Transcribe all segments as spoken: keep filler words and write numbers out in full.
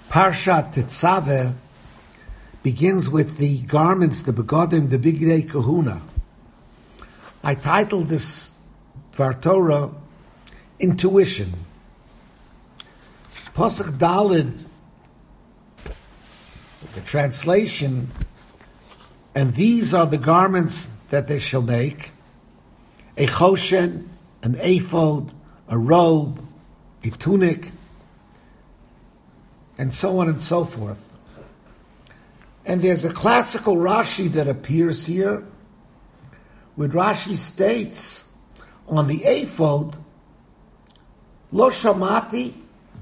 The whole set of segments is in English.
Parshat Tetzaveh begins with the garments, the begodim, the bigdei kahuna. I titled this Dvar Torah, Intuition. Pasuk Daled, the translation, and these are the garments that they shall make: a choshen, an ephod, a robe, a tunic, and so on and so forth. And there's a classical Rashi that appears here, where Rashi states on the ephod, lo shamati,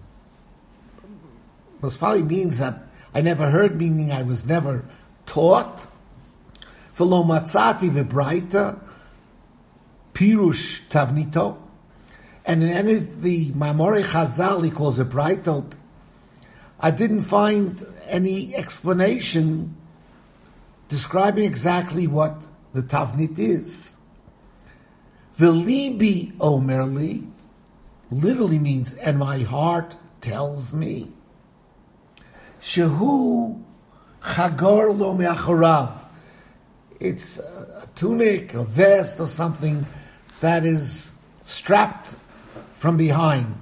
which probably means that I never heard, meaning I was never taught. V'lo matzati v'braita, pirush tavnito. And in any of the Mamorei Chazal, he calls it braitot, I didn't find any explanation describing exactly what the tavnit is. V'libi omerli literally means, and my heart tells me. Shehu chagor lo me'achorav. It's a tunic, a vest, or something that is strapped from behind.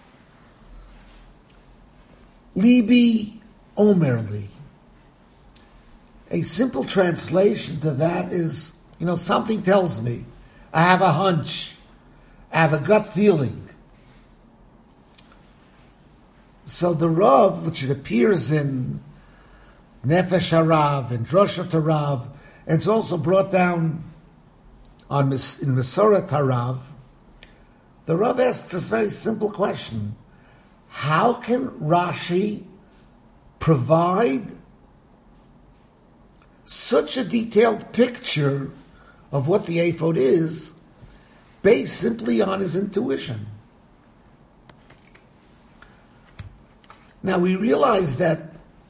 Libi omerli. A simple translation to that is, you know, something tells me. I have a hunch. I have a gut feeling. So the Rav, which it appears in Nefesh HaRav and Droshat HaRav, and it's also brought down on in Mesorat HaRav, the Rav asks this very simple question: how can Rashi provide such a detailed picture of what the ephod is based simply on his intuition? Now we realize that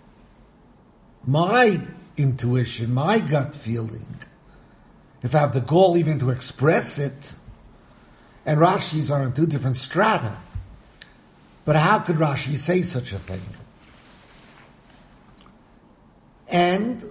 my intuition, my gut feeling, if I have the gall even to express it, and Rashi's are on two different strata, but how could Rashi say such a thing? And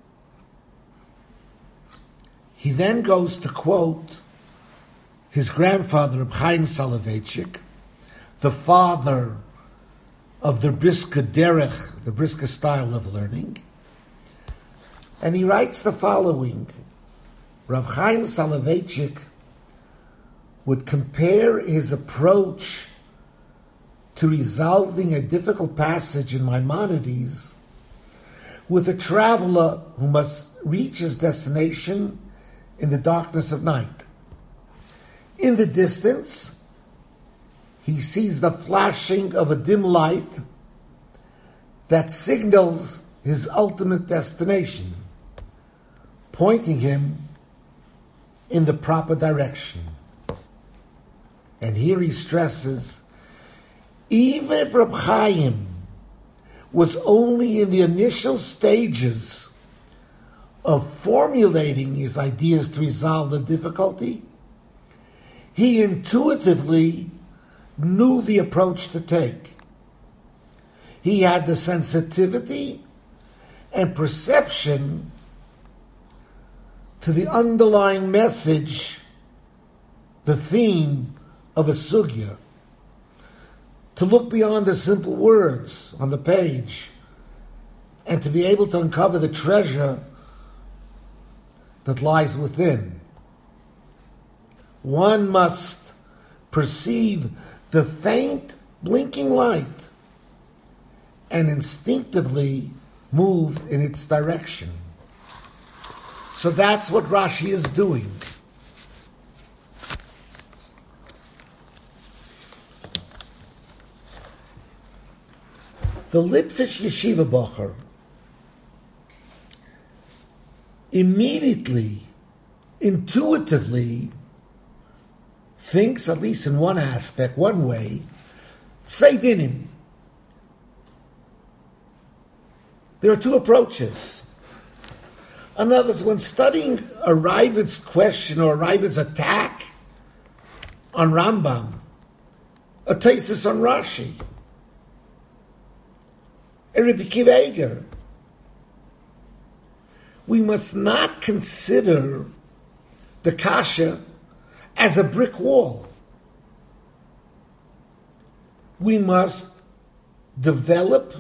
he then goes to quote his grandfather, Reb Chaim Soloveitchik, the father of the Brisker Derech, the Brisker style of learning. And he writes the following: Rav Chaim Soloveitchik would compare his approach to resolving a difficult passage in Maimonides with a traveler who must reach his destination in the darkness of night. In the distance, he sees the flashing of a dim light that signals his ultimate destination, pointing him in the proper direction. And here he stresses, even if Reb Chaim was only in the initial stages of formulating his ideas to resolve the difficulty, he intuitively knew the approach to take. He had the sensitivity and perception to the underlying message, the theme of a sugya, to look beyond the simple words on the page and to be able to uncover the treasure that lies within. One must perceive the faint blinking light and instinctively move in its direction. So that's what Rashi is doing. The Litvish Yeshiva Bocher immediately, intuitively thinks, at least in one aspect, one way, Tzvei Dinim. There are two approaches. In other words, when studying a Ravid's question or a Ravid's attack on Rambam, a thesis on Rashi, and Rabbi Akiva Eiger. We must not consider the kasha as a brick wall. We must develop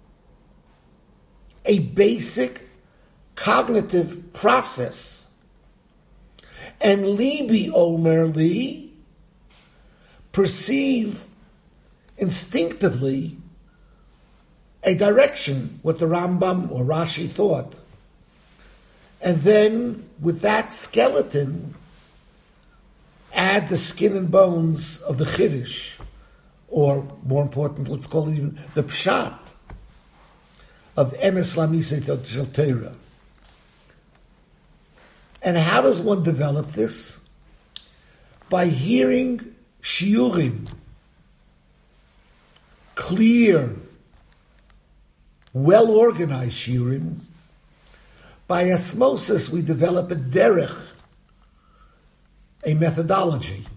a basic cognitive process. And Libi Omer Li perceive instinctively a direction, what the Rambam or Rashi thought. And then with that skeleton, add the skin and bones of the Chiddush, or more important, let's call it even the Pshat of Emes Lamisei Shel Torah. And how does one develop this? By hearing shiurim, clear, well-organized shiurim. By osmosis, we develop a derech, a methodology.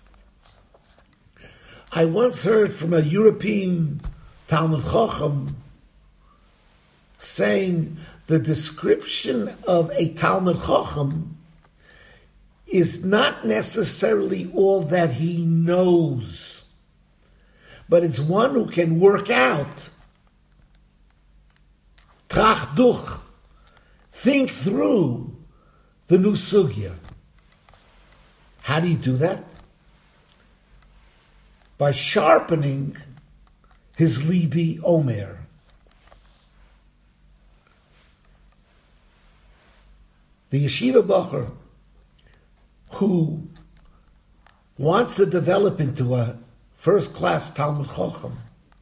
I once heard from a European Talmud Chacham saying the description of a Talmud Chacham is not necessarily all that he knows, but it's one who can work out, trach duch, think through the new sugya. How do you do that? By sharpening his Libi Omer. The yeshiva bacher who wants to develop into a first-class Talmud Chacham,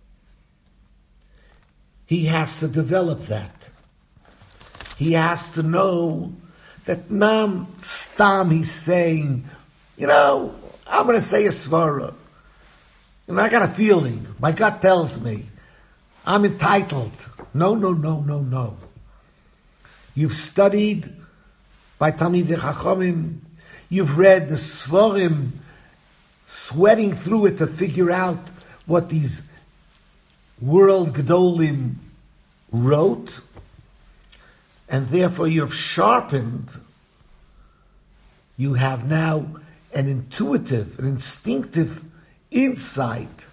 he has to develop that. He has to know that nam stam he's saying, you know, I'm going to say a svara. And I got a feeling. My gut tells me I'm entitled. No, no, no, no, no. You've studied by Talmidei Chachamim. You've read the Svarim, sweating through it to figure out what these world Gedolim wrote. And therefore you've sharpened. You have now an intuitive, an instinctive insight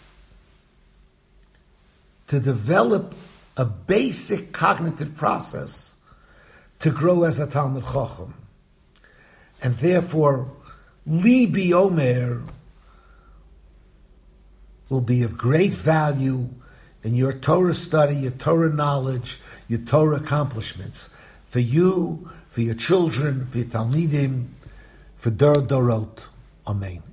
to develop a basic cognitive process to grow as a Talmud Chacham. And therefore, Libi Omer will be of great value in your Torah study, your Torah knowledge, your Torah accomplishments, for you, for your children, for your Talmidim, for Dor Dorot. Amen.